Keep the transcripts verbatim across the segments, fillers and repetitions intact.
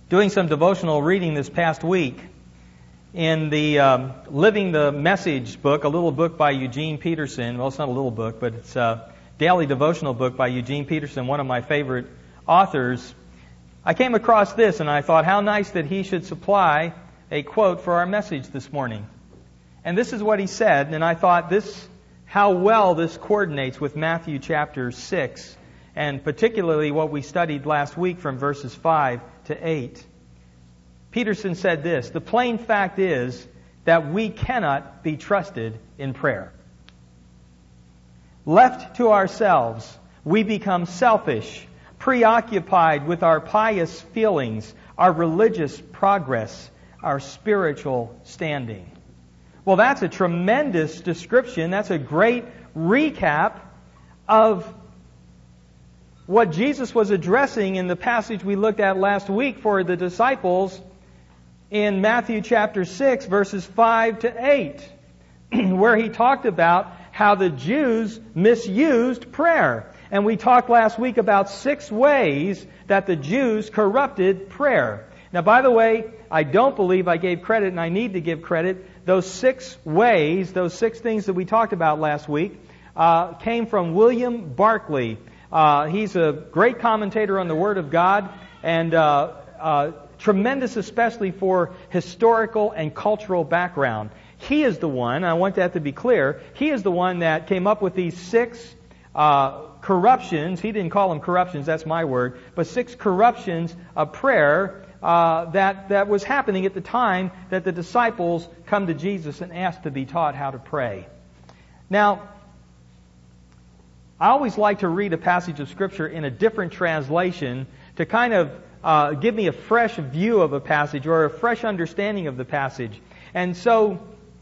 doing some devotional reading this past week in the um, Living the Message book, a little book by Eugene Peterson. Well, it's not a little book, but it's a daily devotional book by Eugene Peterson, one of my favorite authors. I came across this and I thought, how nice that he should supply a quote for our message this morning. And this is what he said, and I thought this, how well this coordinates with Matthew chapter six, and particularly what we studied last week from verses five to eight. Peterson said this: the plain fact is that we cannot be trusted in prayer. Left to ourselves, we become selfish, preoccupied with our pious feelings, our religious progress, our spiritual standing. Well, that's a tremendous description. That's a great recap of what Jesus was addressing in the passage we looked at last week for the disciples in Matthew chapter six, verses five to eight, where he talked about how the Jews misused prayer. And we talked last week about six ways that the Jews corrupted prayer. Now, by the way, I don't believe I gave credit, and I need to give credit. Those six ways, those six things that we talked about last week, uh, came from William Barclay. Uh, he's a great commentator on the Word of God, and uh, uh, tremendous especially for historical and cultural background. He is the one, I want that to be clear, he is the one that came up with these six uh, corruptions. He didn't call them corruptions, that's my word, but six corruptions of prayer uh, that, that was happening at the time that the disciples come to Jesus and ask to be taught how to pray. Now, I always like to read a passage of Scripture in a different translation to kind of uh, give me a fresh view of a passage or a fresh understanding of the passage. And so,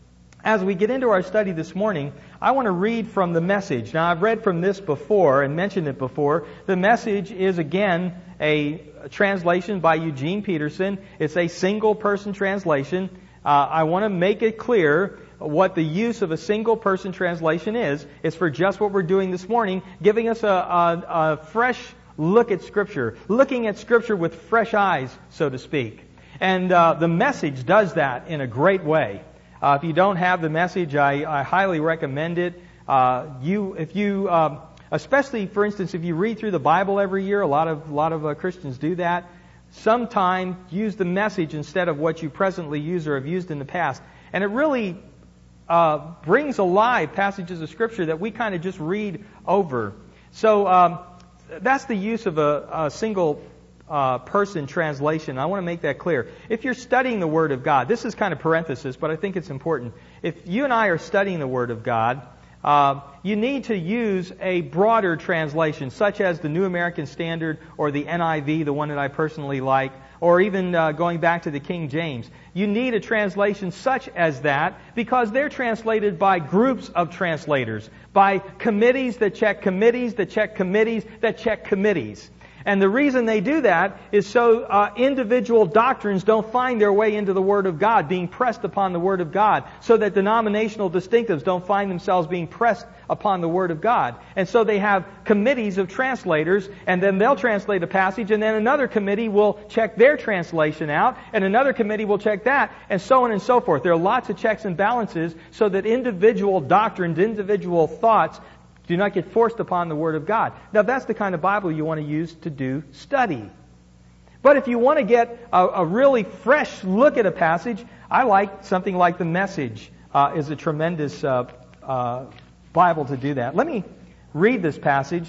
as we get into our study this morning, I want to read from the Message. Now, I've read from this before and mentioned it before. The Message is, again, a translation by Eugene Peterson. It's a single-person translation. Uh, I want to make it clear what the use of a single-person translation is. It's for just what we're doing this morning, giving us a, a, a fresh look at Scripture, looking at Scripture with fresh eyes, so to speak. And uh, the Message does that in a great way. Uh, if you don't have the Message, I, I highly recommend it. Uh, you, if you, um, especially for instance, if you read through the Bible every year, a lot of a lot of uh, Christians do that. Sometime use the Message instead of what you presently use or have used in the past, and it really uh, brings alive passages of Scripture that we kind of just read over. So um, that's the use of a, a single Uh, person translation. I want to make that clear. If you're studying the Word of God, this is kind of parenthesis, but I think it's important. If you and I are studying the Word of God, uh, you need to use a broader translation, such as the New American Standard or the N I V, the one that I personally like, or even uh, going back to the King James. You need a translation such as that because they're translated by groups of translators, by committees that check committees, that check committees, that check committees. And the reason they do that is so uh, individual doctrines don't find their way into the Word of God, being pressed upon the Word of God, so that denominational distinctives don't find themselves being pressed upon the Word of God. And so they have committees of translators, and then they'll translate a passage, and then another committee will check their translation out, and another committee will check that, and so on and so forth. There are lots of checks and balances so that individual doctrines, individual thoughts do not get forced upon the Word of God. Now, that's the kind of Bible you want to use to do study. But if you want to get a, a really fresh look at a passage, I like something like the Message uh, is a tremendous uh, uh, Bible to do that. Let me read this passage,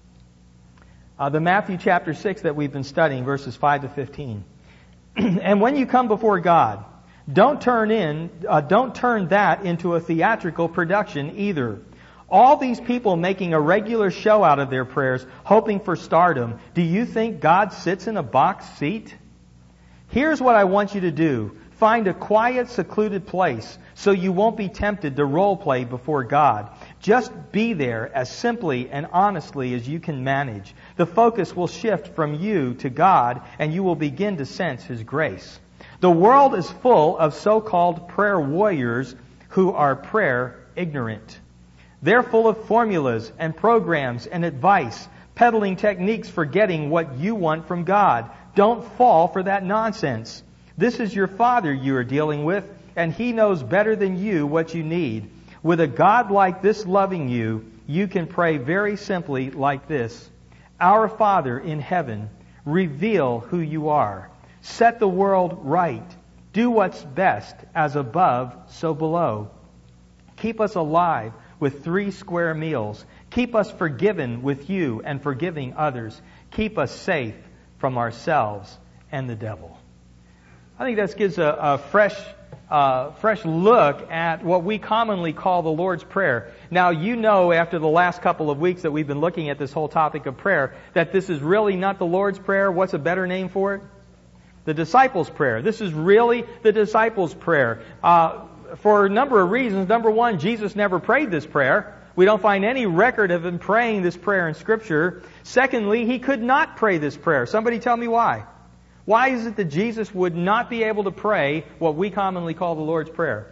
uh, the Matthew chapter six that we've been studying, verses five to fifteen. And when you come before God, don't turn in, uh, don't turn that into a theatrical production either. All these people making a regular show out of their prayers, hoping for stardom. Do you think God sits in a box seat? Here's what I want you to do. Find a quiet, secluded place so you won't be tempted to role play before God. Just be there as simply and honestly as you can manage. The focus will shift from you to God, and you will begin to sense His grace. The world is full of so-called prayer warriors who are prayer ignorant. They're full of formulas and programs and advice, peddling techniques for getting what you want from God. Don't fall for that nonsense. This is your Father you are dealing with, and He knows better than you what you need. With a God like this loving you, you can pray very simply like this. Our Father in heaven, reveal who you are. Set the world right. Do what's best, as above, so below. Keep us alive with three square meals. Keep us forgiven with you and forgiving others. Keep us safe from ourselves and the devil. I think that gives a, a fresh uh, fresh look at what we commonly call the Lord's Prayer. Now, you know after the last couple of weeks that we've been looking at this whole topic of prayer that this is really not the Lord's Prayer. What's a better name for it? The disciples' prayer. This is really the disciples' prayer. Uh, for a number of reasons. Number one, Jesus never prayed this prayer. We don't find any record of Him praying this prayer in Scripture. Secondly, He could not pray this prayer. Somebody tell me why. Why is it that Jesus would not be able to pray what we commonly call the Lord's Prayer?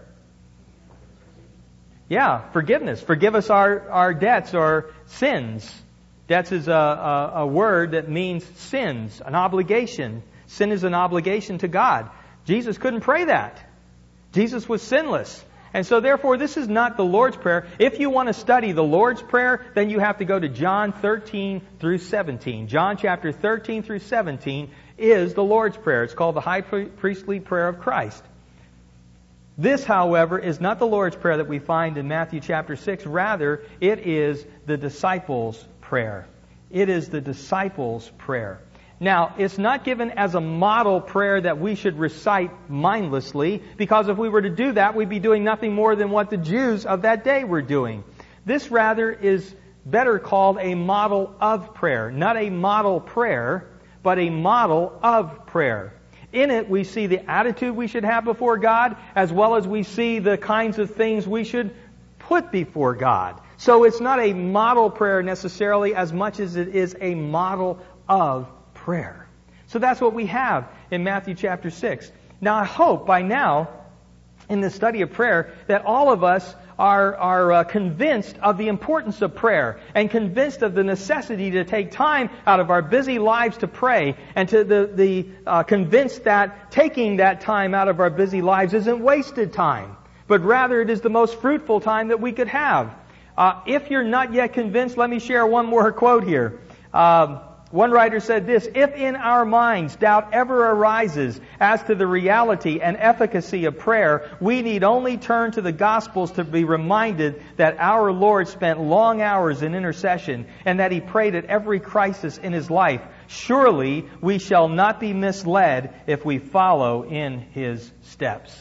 Yeah, forgiveness. Forgive us our, our debts or sins. Debts is a, a, a word that means sins, an obligation. Sin is an obligation to God. Jesus couldn't pray that. Jesus was sinless. And so therefore, this is not the Lord's Prayer. If you want to study the Lord's Prayer, then you have to go to John thirteen through seventeen. John chapter thirteen through seventeen is the Lord's Prayer. It's called the High Priestly Prayer of Christ. This, however, is not the Lord's Prayer that we find in Matthew chapter six. Rather, it is the disciples' prayer. It is the disciples' prayer. Now, it's not given as a model prayer that we should recite mindlessly, because if we were to do that, we'd be doing nothing more than what the Jews of that day were doing. This, rather, is better called a model of prayer. Not a model prayer, but a model of prayer. In it, we see the attitude we should have before God, as well as we see the kinds of things we should put before God. So it's not a model prayer necessarily as much as it is a model of prayer. So that's what we have in Matthew chapter six. Now I hope by now, in the study of prayer, that all of us are, are uh, convinced of the importance of prayer and convinced of the necessity to take time out of our busy lives to pray, and to the, the uh, convinced that taking that time out of our busy lives isn't wasted time, but rather it is the most fruitful time that we could have. Uh, if you're not yet convinced, let me share one more quote here. Um, One writer said this, if in our minds doubt ever arises as to the reality and efficacy of prayer, we need only turn to the Gospels to be reminded that our Lord spent long hours in intercession and that He prayed at every crisis in His life. Surely we shall not be misled if we follow in His steps.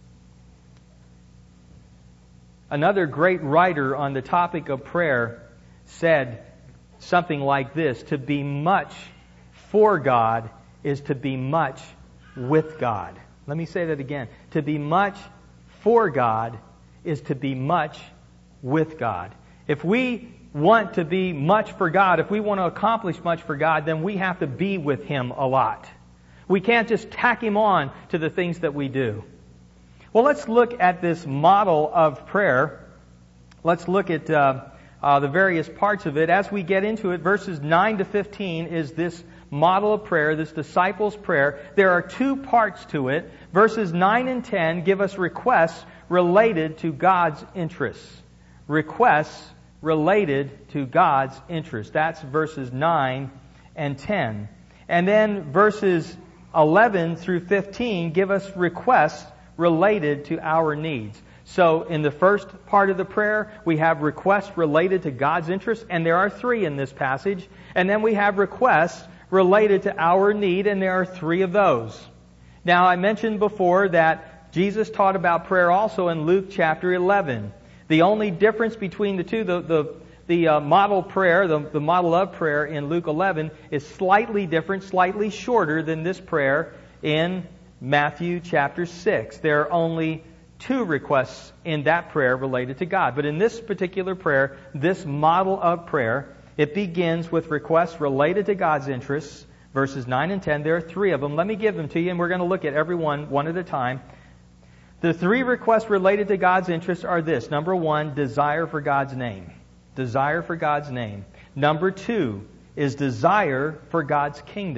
Another great writer on the topic of prayer said something like this: to be much for God is to be much with God. Let me say that again. To be much for God is to be much with God. If we want to be much for God, if we want to accomplish much for God, then we have to be with Him a lot. We can't just tack Him on to the things that we do. Well, let's look at this model of prayer. Let's look at Uh, Uh, the various parts of it. As we get into it, verses nine to fifteen is this model of prayer, this disciples' prayer. There are two parts to it. Verses nine and ten give us requests related to God's interests. Requests related to God's interests. That's verses nine and ten. And then verses eleven through fifteen give us requests related to our needs. So in the first part of the prayer, we have requests related to God's interests, and there are three in this passage. And then we have requests related to our need, and there are three of those. Now, I mentioned before that Jesus taught about prayer also in Luke chapter eleven. The only difference between the two, the, the, the uh, model prayer, the, the model of prayer in Luke eleven is slightly different, slightly shorter than this prayer in Matthew chapter six. There are only two requests in that prayer related to God. But in this particular prayer, this model of prayer, it begins with requests related to God's interests, verses nine and ten. There are three of them. Let me give them to you, and we're going to look at every one, one at a time. The three requests related to God's interests are this. Number one, desire for God's name. Desire for God's name. Number two is desire for God's kingdom.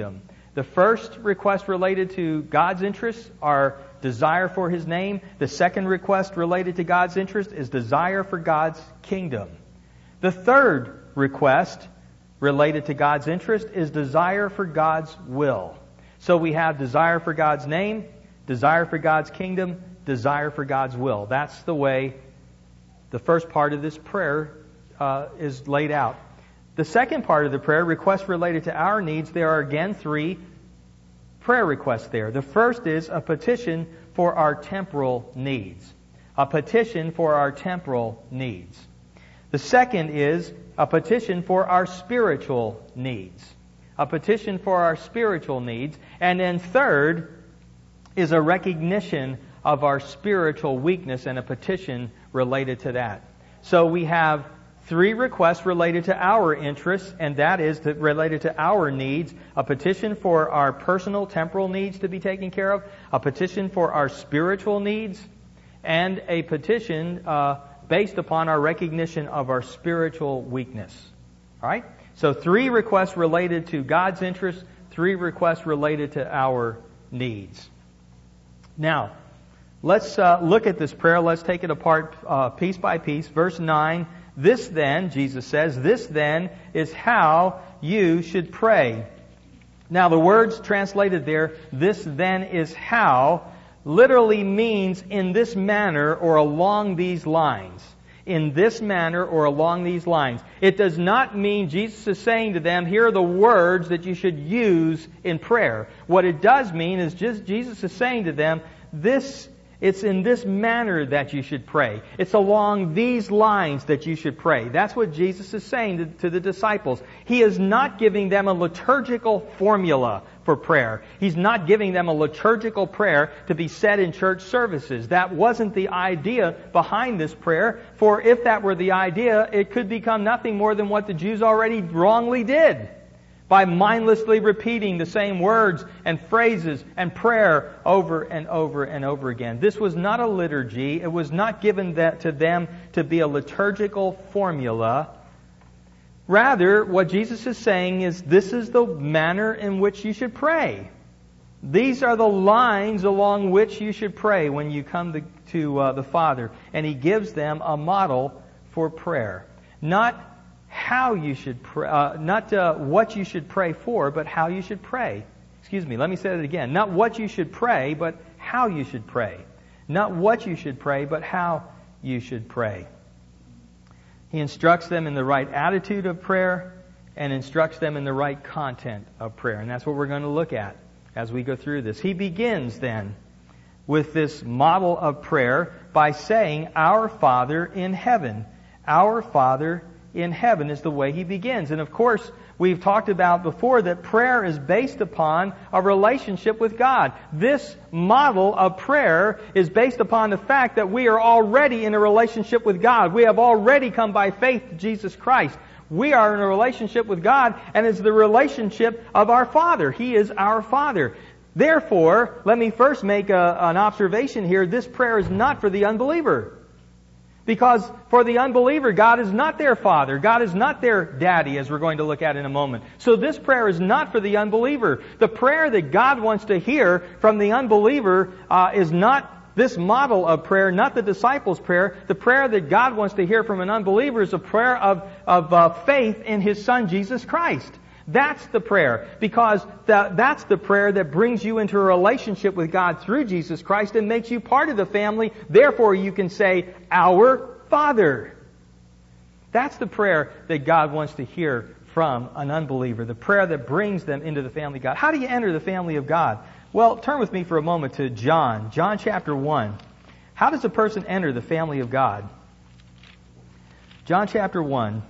The first request related to God's interests are desire for His name. The second request related to God's interest is desire for God's kingdom. The third request related to God's interest is desire for God's will. So we have desire for God's name, desire for God's kingdom, desire for God's will. That's the way the first part of this prayer uh, is laid out. The second part of the prayer, requests related to our needs, there are again three prayer requests there. The first is a petition for our temporal needs. A petition for our temporal needs. The second is a petition for our spiritual needs. A petition for our spiritual needs. And then third is a recognition of our spiritual weakness and a petition related to that. So we have three requests related to our interests, and that is to, related to our needs. A petition for our personal temporal needs to be taken care of, a petition for our spiritual needs, and a petition uh, based upon our recognition of our spiritual weakness. All right? So three requests related to God's interests, three requests related to our needs. Now, let's uh, look at this prayer. Let's take it apart uh, piece by piece. Verse nine, this then, Jesus says, this then is how you should pray. Now, the words translated there, this then is how, literally means in this manner or along these lines. In this manner or along these lines. It does not mean Jesus is saying to them, here are the words that you should use in prayer. What it does mean is just Jesus is saying to them, this It's in this manner that you should pray. It's along these lines that you should pray. That's what Jesus is saying to, to the disciples. He is not giving them a liturgical formula for prayer. He's not giving them a liturgical prayer to be said in church services. That wasn't the idea behind this prayer. For if that were the idea, it could become nothing more than what the Jews already wrongly did, by mindlessly repeating the same words and phrases and prayer over and over and over again. This was not a liturgy. It was not given that to them to be a liturgical formula. Rather, what Jesus is saying is, this is the manner in which you should pray. These are the lines along which you should pray when you come to, to uh, the Father. And He gives them a model for prayer. Not how you should pray, uh, not uh, what you should pray for, but how you should pray. Excuse me, let me say that again. Not what you should pray, but how you should pray. Not what you should pray, but how you should pray. He instructs them in the right attitude of prayer and instructs them in the right content of prayer. And that's what we're going to look at as we go through this. He begins then with this model of prayer by saying, Our Father in heaven. Our Father in heaven is the way he begins. And of course, we've talked about before that prayer is based upon a relationship with God. This model of prayer is based upon the fact that we are already in a relationship with God. We have already come by faith to Jesus Christ. We are in a relationship with God, and it's the relationship of our Father. He is our Father. Therefore, let me first make a, an observation here. This prayer is not for the unbeliever. Because for the unbeliever, God is not their father. God is not their daddy, as we're going to look at in a moment. So this prayer is not for the unbeliever. The prayer that God wants to hear from the unbeliever uh, is not this model of prayer, not the disciples' prayer. The prayer that God wants to hear from an unbeliever is a prayer of, of uh, faith in His Son, Jesus Christ. That's the prayer, because that, that's the prayer that brings you into a relationship with God through Jesus Christ and makes you part of the family. Therefore, you can say, Our Father. That's the prayer that God wants to hear from an unbeliever, the prayer that brings them into the family of God. How do you enter the family of God? Well, turn with me for a moment to John, John chapter one. How does a person enter the family of God? John chapter one.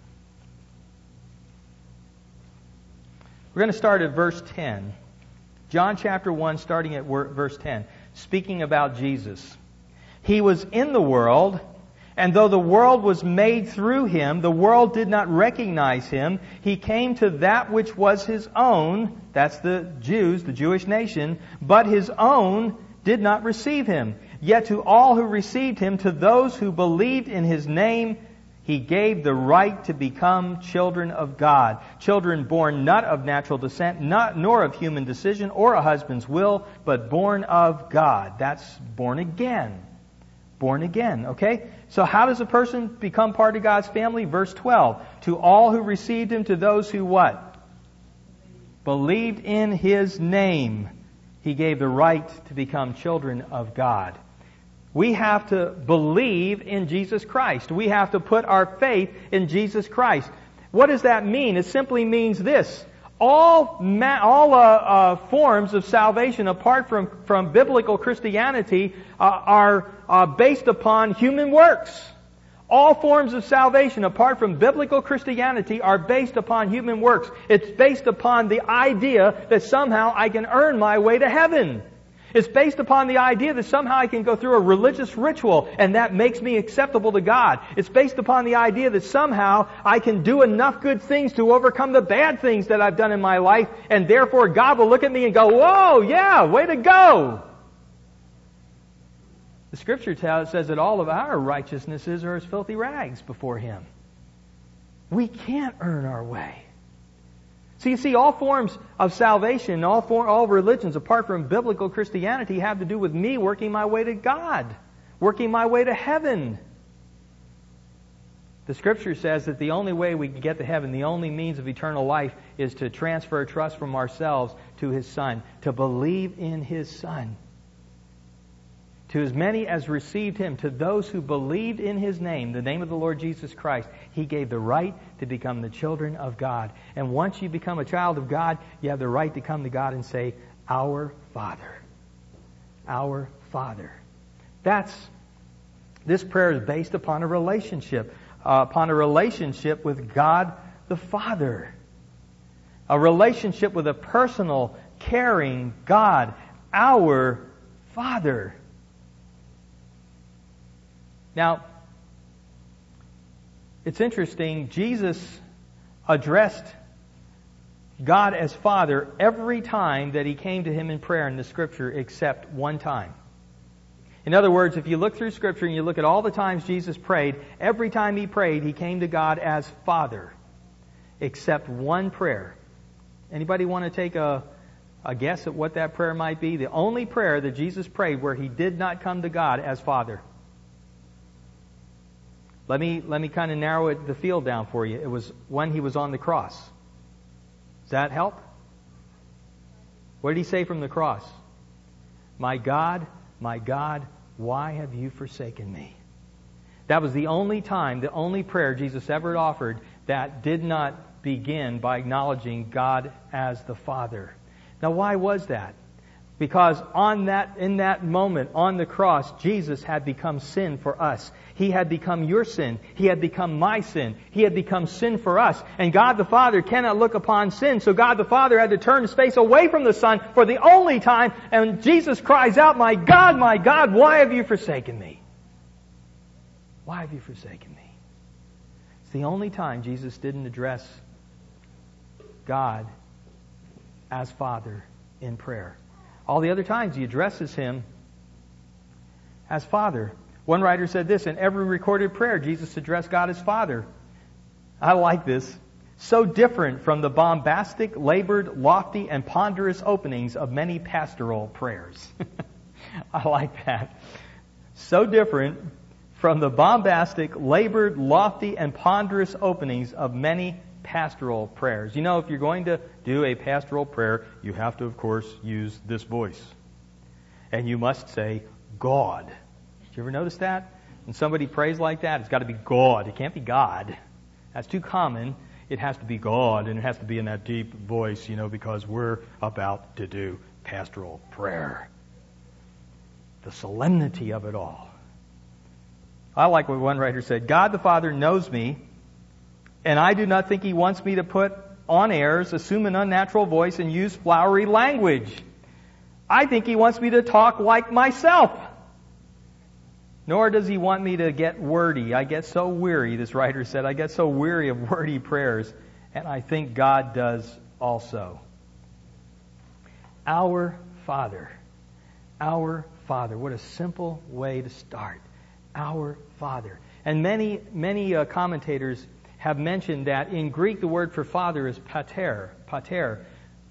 We're going to start at verse ten. John chapter one, starting at verse ten, speaking about Jesus. He was in the world, and though the world was made through Him, the world did not recognize Him. He came to that which was His own, that's the Jews, the Jewish nation, but His own did not receive Him. Yet to all who received Him, to those who believed in His name, He gave the right to become children of God. Children born not of natural descent, not, nor of human decision or a husband's will, but born of God. That's born again. Born again, okay? So how does a person become part of God's family? Verse twelve. To all who received Him, to those who what? Believed in His name. He gave the right to become children of God. We have to believe in Jesus Christ. We have to put our faith in Jesus Christ. What does that mean? It simply means this. All ma- all uh, uh, forms of salvation apart from, from biblical Christianity uh, are uh, based upon human works. All forms of salvation apart from biblical Christianity are based upon human works. It's based upon the idea that somehow I can earn my way to heaven. It's based upon the idea that somehow I can go through a religious ritual and that makes me acceptable to God. It's based upon the idea that somehow I can do enough good things to overcome the bad things that I've done in my life, and therefore God will look at me and go, "Whoa, yeah, way to go." The Scripture tells, says that all of our righteousnesses are as filthy rags before Him. We can't earn our way. So you see, all forms of salvation, all for, all religions apart from biblical Christianity have to do with me working my way to God, working my way to heaven. The Scripture says that the only way we can get to heaven, the only means of eternal life, is to transfer trust from ourselves to His Son, to believe in His Son. To as many as received Him, to those who believed in His name, the name of the Lord Jesus Christ, He gave the right to become the children of God. And once you become a child of God, you have the right to come to God and say, "Our Father." Our Father. That's, this prayer is based upon a relationship, uh, upon a relationship with God the Father. A relationship with a personal, caring God, our Father. Now, it's interesting, Jesus addressed God as Father every time that He came to Him in prayer in the Scripture except one time. In other words, if you look through Scripture and you look at all the times Jesus prayed, every time He prayed, He came to God as Father, except one prayer. Anybody want to take a, a guess at what that prayer might be? The only prayer that Jesus prayed where He did not come to God as Father. Let me let me kind of narrow it, the field down for you. It was when He was on the cross. Does that help? What did He say from the cross? "My God, my God, why have you forsaken me?" That was the only time, the only prayer Jesus ever offered that did not begin by acknowledging God as the Father. Now, why was that? Because on that, in that moment, on the cross, Jesus had become sin for us. He had become your sin. He had become my sin. He had become sin for us. And God the Father cannot look upon sin, so God the Father had to turn His face away from the Son for the only time, and Jesus cries out, "My God, my God, why have you forsaken me? Why have you forsaken me?" It's the only time Jesus didn't address God as Father in prayer. All the other times He addresses Him as Father. One writer said this, in every recorded prayer, Jesus addressed God as Father. I like this. So different from the bombastic, labored, lofty, and ponderous openings of many pastoral prayers. I like that. So different from the bombastic, labored, lofty, and ponderous openings of many pastoral prayers. You know, if you're going to do a pastoral prayer, you have to, of course, use this voice. And you must say, "God." Did you ever notice that? When somebody prays like that, it's got to be God. It can't be God. That's too common. It has to be God, and it has to be in that deep voice, you know, because we're about to do pastoral prayer. The solemnity of it all. I like what one writer said. God the Father knows me, and I do not think He wants me to put on airs, assume an unnatural voice, and use flowery language. I think He wants me to talk like myself. Nor does He want me to get wordy. I get so weary, this writer said, I get so weary of wordy prayers, and I think God does also. Our Father. Our Father. What a simple way to start. Our Father. And many, many uh, commentators have mentioned that in Greek the word for father is pater, pater.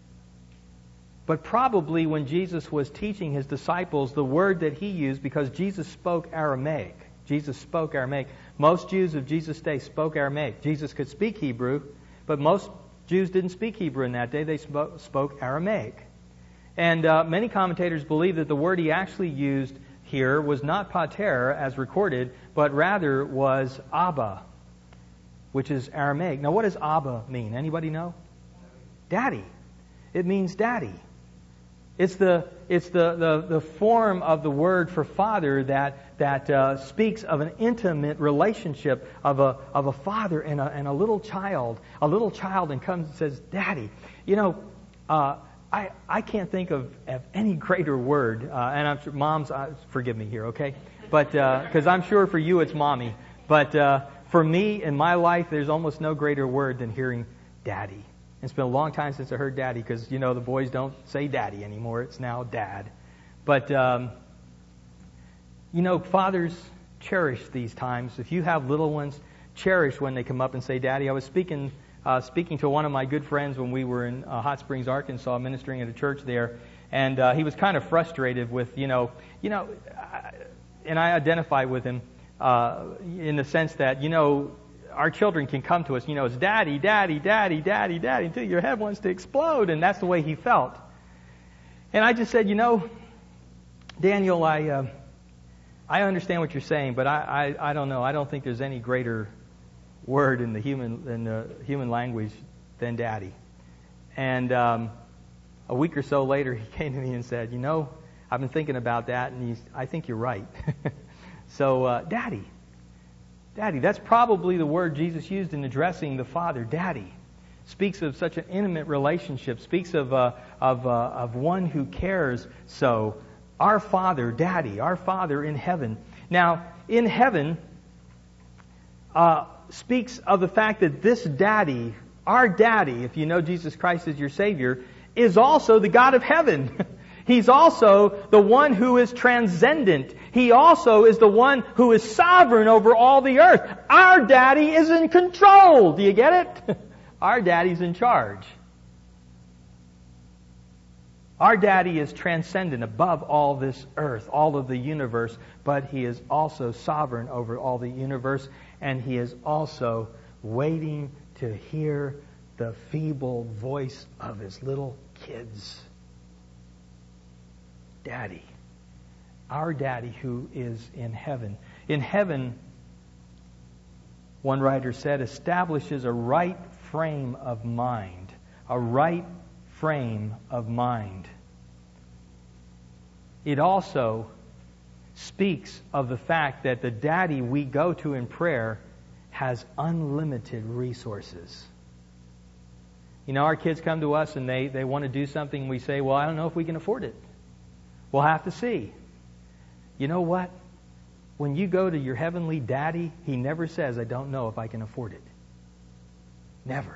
But probably when Jesus was teaching His disciples, the word that He used, because Jesus spoke Aramaic. Jesus spoke Aramaic. Most Jews of Jesus' day spoke Aramaic. Jesus could speak Hebrew, but most Jews didn't speak Hebrew in that day. They spoke, spoke Aramaic. And uh, many commentators believe that the word He actually used here was not pater as recorded, but rather was Abba, which is Aramaic. Now, what does Abba mean? Anybody know? Daddy. It means daddy. It's the it's the, the, the form of the word for father that that uh, speaks of an intimate relationship of a of a father and a and a little child, a little child, and comes and says, "Daddy." You know, uh, I I can't think of, of any greater word, uh, and I'm sure moms, uh, forgive me here, okay? But because uh, I'm sure for you it's mommy, but uh, for me in my life, there's almost no greater word than hearing "daddy." It's been a long time since I heard daddy because, you know, the boys don't say daddy anymore. It's now dad. But, um, you know, fathers cherish these times. If you have little ones, cherish when they come up and say daddy. I was speaking uh, speaking to one of my good friends when we were in uh, Hot Springs, Arkansas, ministering at a church there. And uh, he was kind of frustrated with, you know, you know, and I identify with him uh, in the sense that, you know, our children can come to us, you know, it's daddy, daddy, daddy, daddy, daddy, until your head wants to explode. And that's the way he felt. And I just said, you know, Daniel, I uh, I understand what you're saying, but I, I, I don't know. I don't think there's any greater word in the human in the human language than daddy. And um, a week or so later, he came to me and said, you know, I've been thinking about that, and he's, I think you're right. so, uh, daddy. Daddy, that's probably the word Jesus used in addressing the Father. Daddy speaks of such an intimate relationship, speaks of uh, of uh, of one who cares so. Our Father, Daddy, our Father in heaven. Now, in heaven, uh, speaks of the fact that this Daddy, our Daddy, if you know Jesus Christ as your Savior, is also the God of heaven. He's also the one who is transcendent. He also is the one who is sovereign over all the earth. Our Daddy is in control. Do you get it? Our Daddy's in charge. Our Daddy is transcendent above all this earth, all of the universe, but He is also sovereign over all the universe, and He is also waiting to hear the feeble voice of His little kids. Daddy. Our Daddy who is in heaven. In heaven, one writer said, establishes a right frame of mind. A right frame of mind. It also speaks of the fact that the Daddy we go to in prayer has unlimited resources. You know, our kids come to us and they, they want to do something, and we say, well, I don't know if we can afford it. We'll have to see. You know what? When you go to your heavenly Daddy, He never says, I don't know if I can afford it. Never.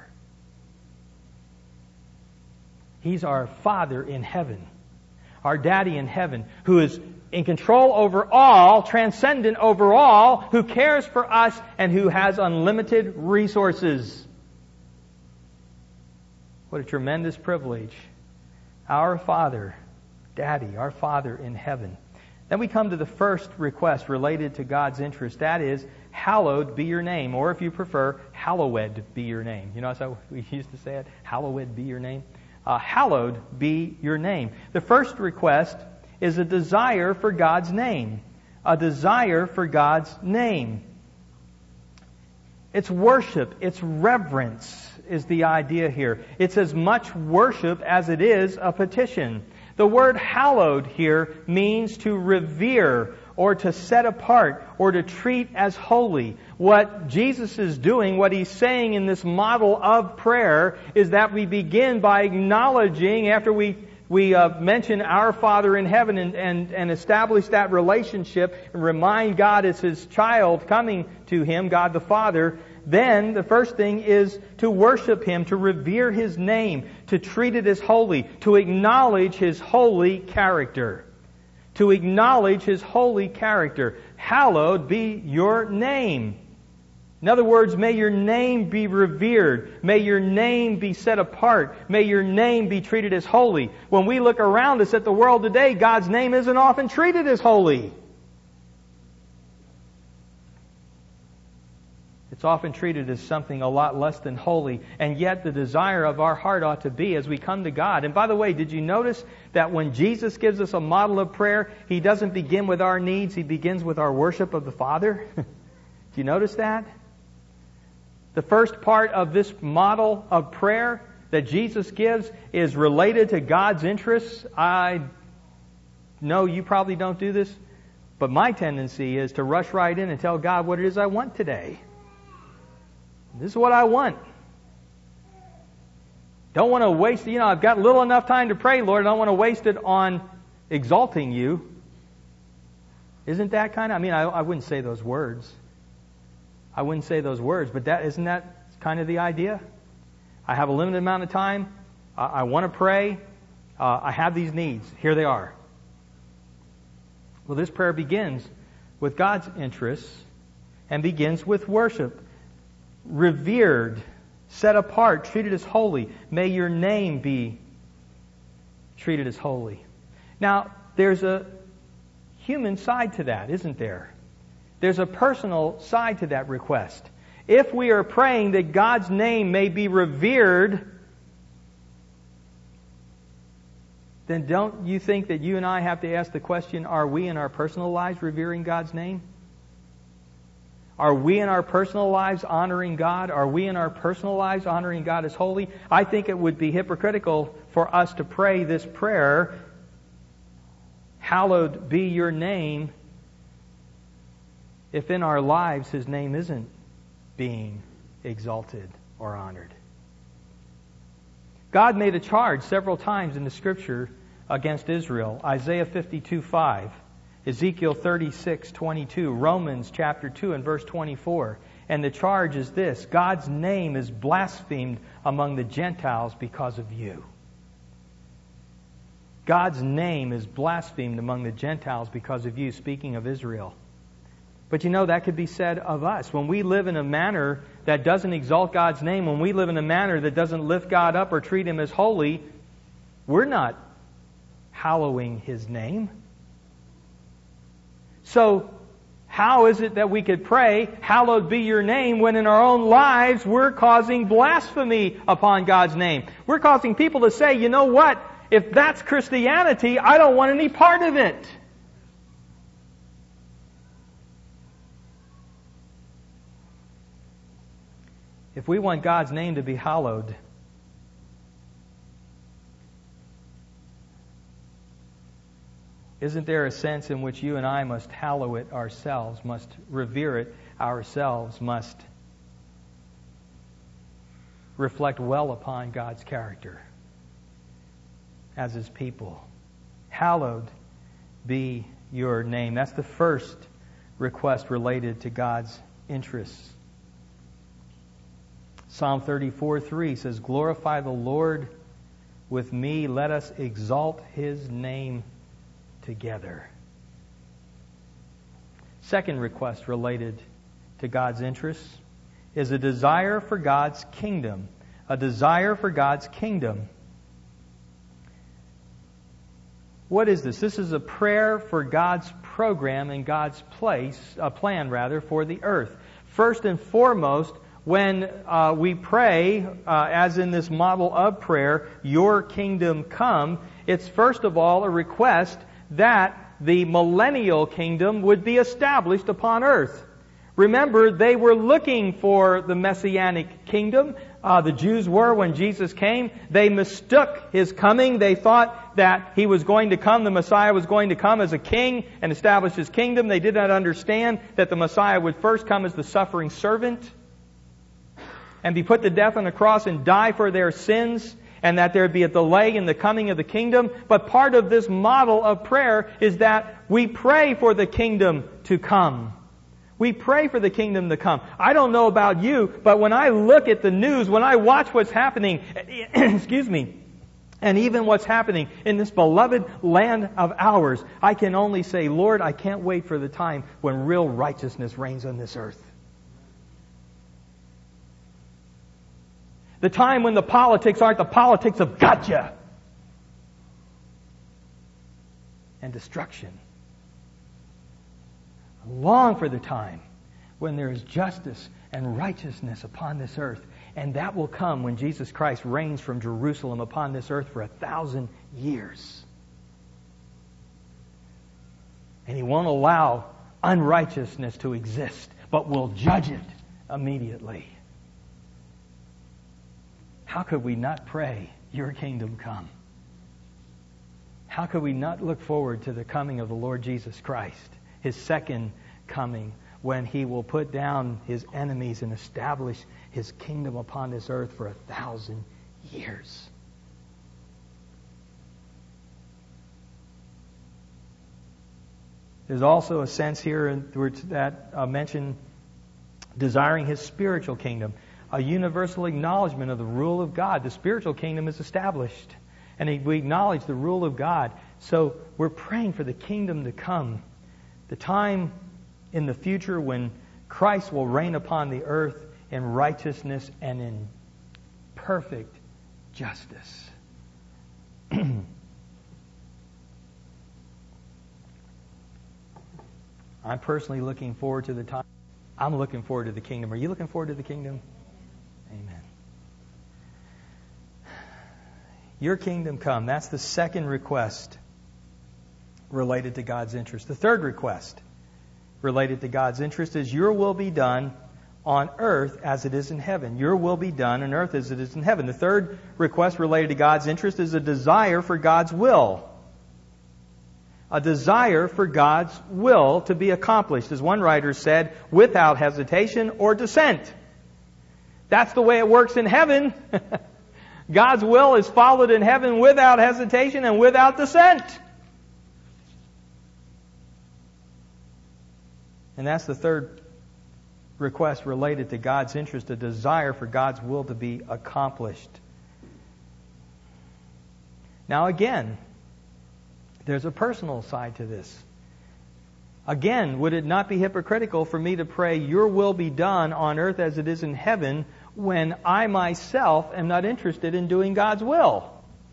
He's our Father in heaven. Our Daddy in heaven, who is in control over all, transcendent over all, who cares for us, and who has unlimited resources. What a tremendous privilege. Our Father, Daddy, our Father in heaven. Then we come to the first request related to God's interest. That is, hallowed be your name. Or if you prefer, hallowed be your name. You know how we used to say it? Hallowed be your name. Uh, hallowed be your name. The first request is a desire for God's name. A desire for God's name. It's worship. It's reverence is the idea here. It's as much worship as it is a petition. The word hallowed here means to revere or to set apart or to treat as holy. What Jesus is doing, what He's saying in this model of prayer, is that we begin by acknowledging, after we we uh, mention our Father in heaven and, and, and establish that relationship and remind God as His child coming to Him, God the Father, then the first thing is to worship Him, to revere His name, to treat it as holy, to acknowledge His holy character. to acknowledge His holy character. Hallowed be your name. In other words, may your name be revered. May your name be set apart. May your name be treated as holy. When we look around us at the world today, God's name isn't often treated as holy. It's often treated as something a lot less than holy. And yet the desire of our heart ought to be as we come to God. And by the way, did you notice that when Jesus gives us a model of prayer, He doesn't begin with our needs. He begins with our worship of the Father? Do you notice that? The first part of this model of prayer that Jesus gives is related to God's interests. I know you probably don't do this, but my tendency is to rush right in and tell God what it is I want today. This is what I want. Don't want to waste, you know, I've got little enough time to pray, Lord. I don't want to waste it on exalting You. Isn't that kind of, I mean, I, I wouldn't say those words. I wouldn't say those words, but that isn't that kind of the idea? I have a limited amount of time. I, I want to pray. Uh, I have these needs. Here they are. Well, this prayer begins with God's interests and begins with worship. Revered, set apart, treated as holy. May your name be treated as holy. Now, there's a human side to that, isn't there? There's a personal side to that request. If we are praying that God's name may be revered, then don't you think that you and I have to ask the question, are we in our personal lives revering God's name? Are we in our personal lives honoring God? Are we in our personal lives honoring God as holy? I think it would be hypocritical for us to pray this prayer, hallowed be your name, if in our lives His name isn't being exalted or honored. God made a charge several times in the Scripture against Israel. Isaiah fifty-two five, Ezekiel thirty-six twenty-two, Romans chapter two and verse twenty-four. And the charge is this: God's name is blasphemed among the Gentiles because of you. God's name is blasphemed among the Gentiles because of you, speaking of Israel. But you know, that could be said of us. When we live in a manner that doesn't exalt God's name, when we live in a manner that doesn't lift God up or treat Him as holy, we're not hallowing His name. So, how is it that we could pray, hallowed be your name, when in our own lives we're causing blasphemy upon God's name? We're causing people to say, you know what? If that's Christianity, I don't want any part of it. If we want God's name to be hallowed, isn't there a sense in which you and I must hallow it ourselves, must revere it ourselves, must reflect well upon God's character as His people? Hallowed be your name. That's the first request related to God's interests. Psalm thirty-four three says, glorify the Lord with me. Let us exalt His name together. Second request related to God's interests is a desire for God's kingdom. A desire for God's kingdom. What is this? This is a prayer for God's program and God's place, a plan rather, for the earth. First and foremost, when uh, we pray, uh, as in this model of prayer, your kingdom come, it's first of all a request that the millennial kingdom would be established upon earth. Remember, they were looking for the messianic kingdom. Uh, the Jews were when Jesus came. They mistook His coming. They thought that He was going to come, the Messiah was going to come as a king and establish His kingdom. They did not understand that the Messiah would first come as the suffering servant and be put to death on the cross and die for their sins, and that there would be a delay in the coming of the kingdom. But part of this model of prayer is that we pray for the kingdom to come. We pray for the kingdom to come. I don't know about you, but when I look at the news, when I watch what's happening, excuse me, And even what's happening in this beloved land of ours, I can only say, Lord, I can't wait for the time when real righteousness reigns on this earth. The time when the politics aren't the politics of gotcha and destruction. I long for the time when there is justice and righteousness upon this earth. And that will come when Jesus Christ reigns from Jerusalem upon this earth for a thousand years. And He won't allow unrighteousness to exist, but will judge it immediately. How could we not pray, Your kingdom come? How could we not look forward to the coming of the Lord Jesus Christ, His second coming, when He will put down His enemies and establish His kingdom upon this earth for a thousand years? There's also a sense here that uh, mentioned desiring His spiritual kingdom, a universal acknowledgement of the rule of God. The spiritual kingdom is established, and we acknowledge the rule of God. So we're praying for the kingdom to come, the time in the future when Christ will reign upon the earth in righteousness and in perfect justice. I'm personally looking forward to the time. I'm looking forward to the kingdom. Are you looking forward to the kingdom? Amen. Your kingdom come. That's the second request related to God's interest. The third request related to God's interest is, Your will be done on earth as it is in heaven. Your will be done on earth as it is in heaven. The third request related to God's interest is a desire for God's will. A desire for God's will to be accomplished, as one writer said, without hesitation or dissent. That's the way it works in heaven. God's will is followed in heaven without hesitation and without dissent. And that's the third request related to God's interest, a desire for God's will to be accomplished. Now again, there's a personal side to this. Again, would it not be hypocritical for me to pray, Your will be done on earth as it is in heaven, when I myself am not interested in doing God's will?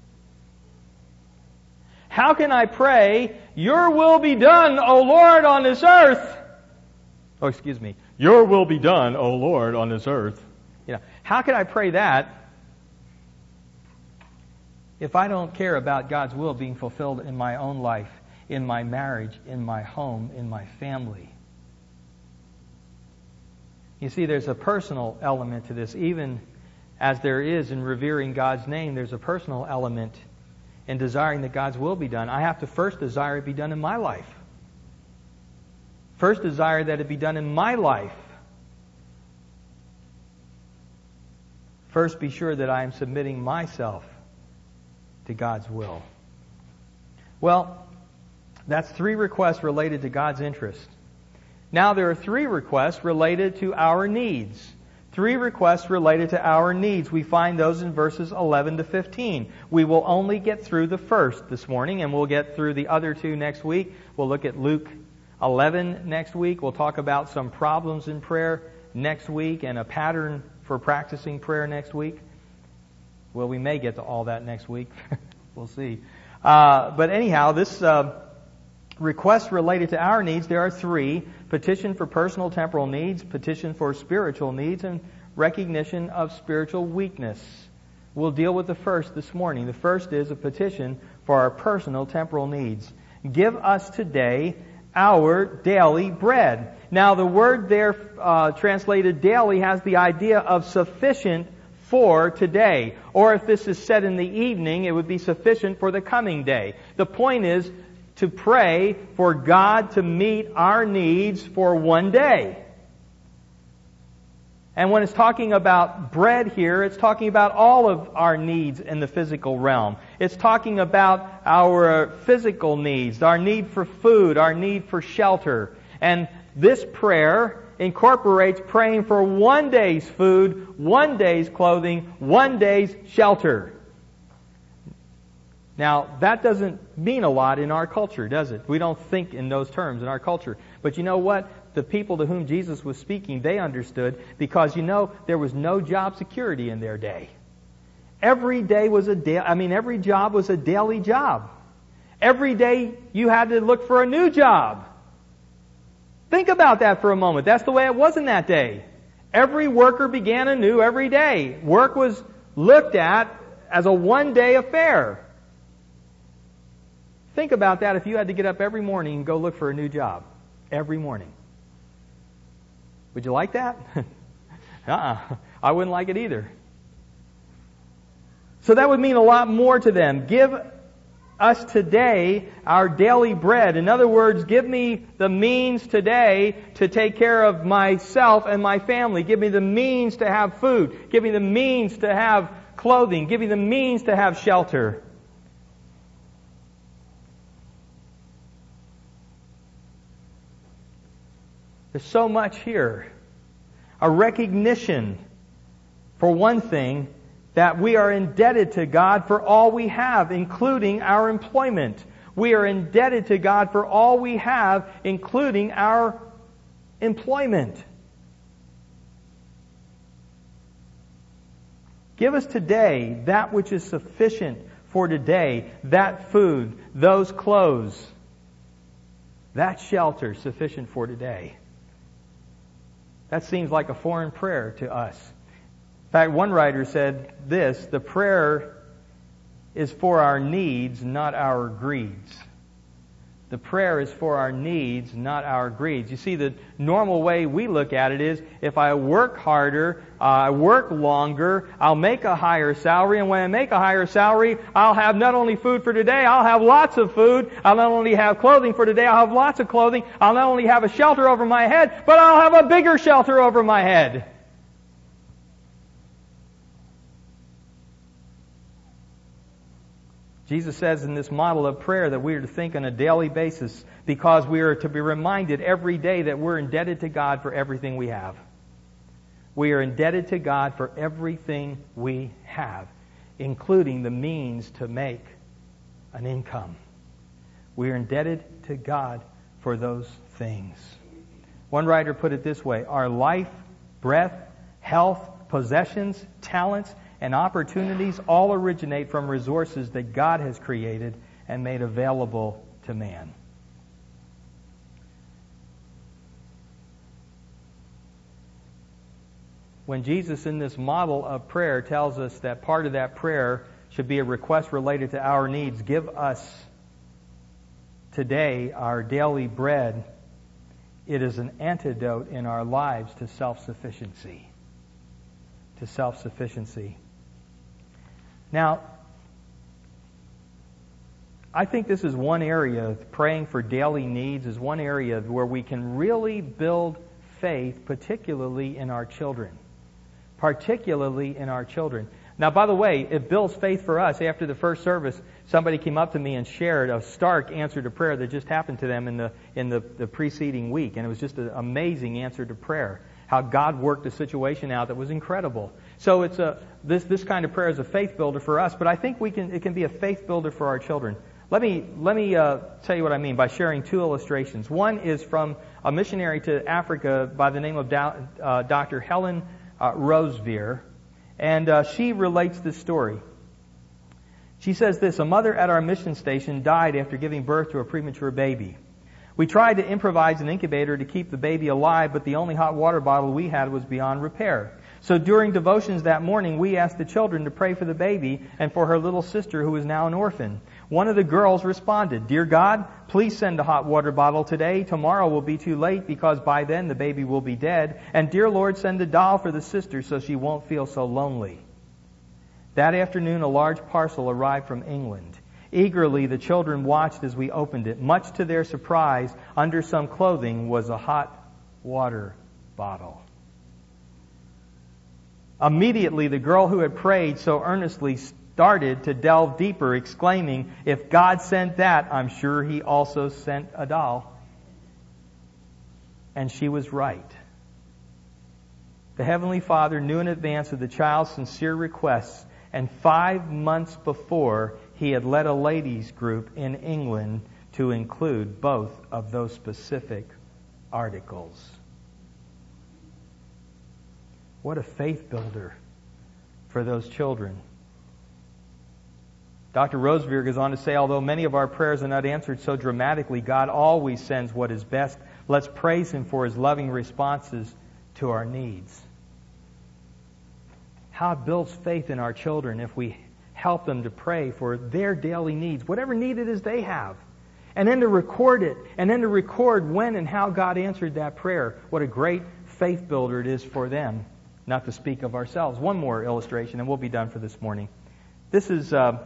How can I pray, Your will be done, O Lord, on this earth? Oh, excuse me. Your will be done, O Lord, on this earth. You know, how can I pray that if I don't care about God's will being fulfilled in my own life, in my marriage, in my home, in my family? You see, there's a personal element to this. Even as there is in revering God's name, there's a personal element in desiring that God's will be done. I have to first desire it be done in my life. First desire that it be done in my life. First be sure that I am submitting myself to God's will. Well, that's three requests related to God's interest. Now there are three requests related to our needs. Three requests related to our needs. We find those in verses eleven to fifteen. We will only get through the first this morning, and we'll get through the other two next week. We'll look at Luke eleven next week. We'll talk about some problems in prayer next week and a pattern for practicing prayer next week. Well, we may get to all that next week. We'll see. Uh, but anyhow, this uh, request related to our needs, there are three. Petition for personal temporal needs, petition for spiritual needs, and recognition of spiritual weakness. We'll deal with the first this morning. The first is a petition for our personal temporal needs. Give us today our daily bread. Now, the word there uh, translated daily has the idea of sufficient for today. Or if this is said in the evening, it would be sufficient for the coming day. The point is to pray for God to meet our needs for one day. And when it's talking about bread here, it's talking about all of our needs in the physical realm. It's talking about our physical needs, our need for food, our need for shelter. And this prayer incorporates praying for one day's food, one day's clothing, one day's shelter. Now, that doesn't mean a lot in our culture, does it? We don't think in those terms in our culture. But you know what? The people to whom Jesus was speaking, they understood, because, you know, there was no job security in their day. Every day was a day, I mean, every job was a daily job. Every day you had to look for a new job. Think about that for a moment. That's the way it was in that day. Every worker began anew every day. Work was looked at as a one-day affair. Think about that if you had to get up every morning and go look for a new job. Every morning. Would you like that? uh-uh. I wouldn't like it either. So that would mean a lot more to them. Give us today our daily bread. In other words, give me the means today to take care of myself and my family. Give me the means to have food. Give me the means to have clothing. Give me the means to have shelter. There's so much here. A recognition, for one thing, that we are indebted to God for all we have, including our employment. We are indebted to God for all we have, including our employment. Give us today that which is sufficient for today, that food, those clothes, that shelter sufficient for today. That seems like a foreign prayer to us. In fact, one writer said this, the prayer is for our needs, not our greeds. The prayer is for our needs, not our greeds. You see, the normal way we look at it is, if I work harder, uh, I work longer, I'll make a higher salary, and when I make a higher salary, I'll have not only food for today, I'll have lots of food, I'll not only have clothing for today, I'll have lots of clothing, I'll not only have a shelter over my head, but I'll have a bigger shelter over my head. Jesus says in this model of prayer that we are to think on a daily basis, because we are to be reminded every day that we're indebted to God for everything we have. We are indebted to God for everything we have, including the means to make an income. We are indebted to God for those things. One writer put it this way, our life, breath, health, possessions, talents, and opportunities all originate from resources that God has created and made available to man. When Jesus in this model of prayer tells us that part of that prayer should be a request related to our needs, give us today our daily bread, it is an antidote in our lives to self-sufficiency. To self-sufficiency. Now, I think this is one area, praying for daily needs is one area where we can really build faith, particularly in our children. Particularly in our children. Now, by the way, it builds faith for us. After the first service, somebody came up to me and shared a stark answer to prayer that just happened to them in the in the, the preceding week. And it was just an amazing answer to prayer. How God worked a situation out that was incredible. So it's a this this kind of prayer is a faith builder for us, but I think we can it can be a faith builder for our children. Let me let me uh, tell you what I mean by sharing two illustrations. One is from a missionary to Africa by the name of Do, uh, Doctor Helen uh, Roseveare, and uh, she relates this story. She says this: a mother at our mission station died after giving birth to a premature baby. We tried to improvise an incubator to keep the baby alive, but the only hot water bottle we had was beyond repair. So during devotions that morning, we asked the children to pray for the baby and for her little sister who is now an orphan. One of the girls responded, "Dear God, please send a hot water bottle today. Tomorrow will be too late because by then the baby will be dead. And dear Lord, send a doll for the sister so she won't feel so lonely." That afternoon, a large parcel arrived from England. Eagerly, the children watched as we opened it. Much to their surprise, under some clothing was a hot water bottle. Immediately, the girl who had prayed so earnestly started to delve deeper, exclaiming, "If God sent that, I'm sure He also sent a doll." And she was right. The Heavenly Father knew in advance of the child's sincere requests, and five months before, He he had led a ladies group in England to include both of those specific articles. What a faith builder for those children. Doctor Roseberg goes on to say, although many of our prayers are not answered so dramatically, God always sends what is best. Let's praise Him for His loving responses to our needs. How it builds faith in our children if we help them to pray for their daily needs, whatever need it is they have. And then to record it, and then to record when and how God answered that prayer. What a great faith builder it is for them, not to speak of ourselves. One more illustration, and we'll be done for this morning. This is uh,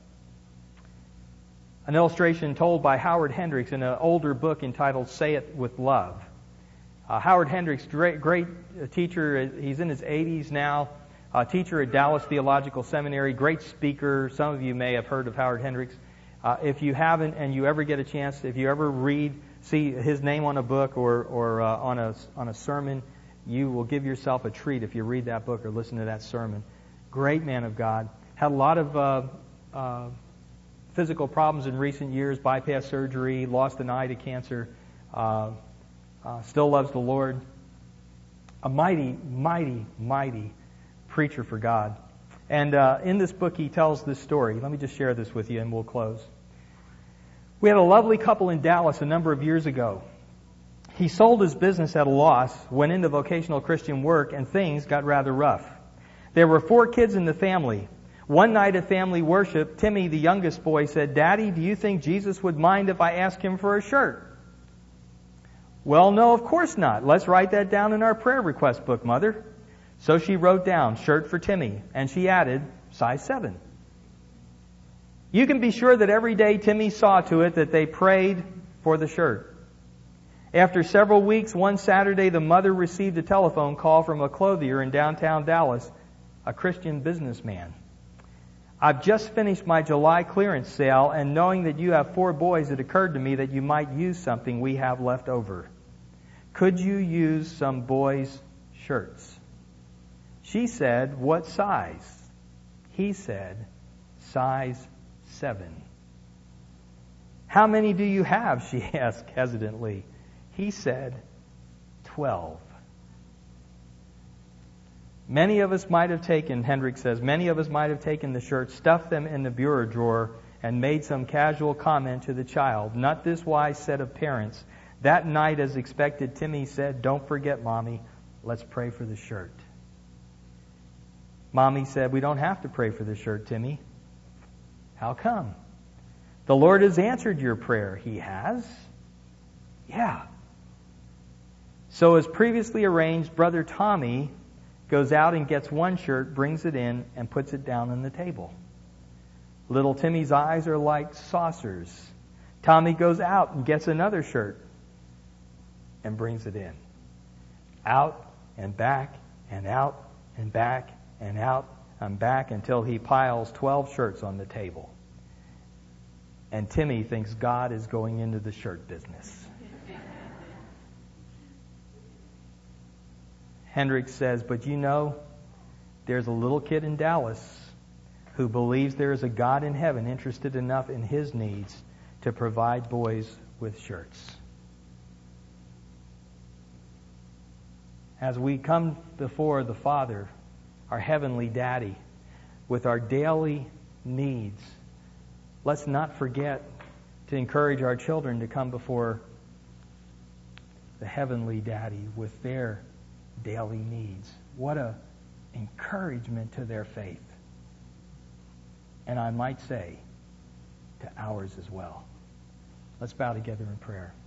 an illustration told by Howard Hendricks in an older book entitled Say It With Love. Uh, Howard Hendricks, great, great teacher. He's in his eighties now. Uh, teacher at Dallas Theological Seminary. Great speaker. Some of you may have heard of Howard Hendricks. Uh, if you haven't and you ever get a chance, if you ever read, see his name on a book or, or uh, on a on a sermon, you will give yourself a treat if you read that book or listen to that sermon. Great man of God. Had a lot of uh, uh, physical problems in recent years, bypass surgery, lost an eye to cancer, uh, uh, still loves the Lord. A mighty, mighty, mighty preacher for God. And uh, in this book he tells this story. Let me just share this with you and we'll close. We had a lovely couple in Dallas a number of years ago. He sold his business at a loss, went into vocational Christian work, and things got rather rough. There were four kids in the family. One night at family worship, Timmy, the youngest boy, said, "Daddy, do you think Jesus would mind if I ask Him for a shirt?" "Well, no, of course not. Let's write that down in our prayer request book, Mother." So she wrote down, "Shirt for Timmy," and she added, "size seven." You can be sure that every day Timmy saw to it that they prayed for the shirt. After several weeks, one Saturday, the mother received a telephone call from a clothier in downtown Dallas, a Christian businessman. "I've just finished my July clearance sale, and knowing that you have four boys, it occurred to me that you might use something we have left over. Could you use some boys' shirts?" She said, "What size?" He said, "Size seven." "How many do you have?" she asked hesitantly. He said, twelve. Many of us might have taken, Hendricks says, many of us might have taken the shirts, stuffed them in the bureau drawer, and made some casual comment to the child. Not this wise set of parents. That night, as expected, Timmy said, "Don't forget, Mommy, let's pray for the shirt." Mommy said, "We don't have to pray for the shirt, Timmy." "How come?" "The Lord has answered your prayer." "He has?" "Yeah." So as previously arranged, Brother Tommy goes out and gets one shirt, brings it in, and puts it down on the table. Little Timmy's eyes are like saucers. Tommy goes out and gets another shirt and brings it in. Out and back and out and back and out and back until he piles twelve shirts on the table. And Timmy thinks God is going into the shirt business. Hendricks says, "But you know, there's a little kid in Dallas who believes there is a God in heaven interested enough in his needs to provide boys with shirts." As we come before the Father, our heavenly Daddy, with our daily needs, let's not forget to encourage our children to come before the heavenly Daddy with their daily needs. What a encouragement to their faith. And I might say, to ours as well. Let's bow together in prayer.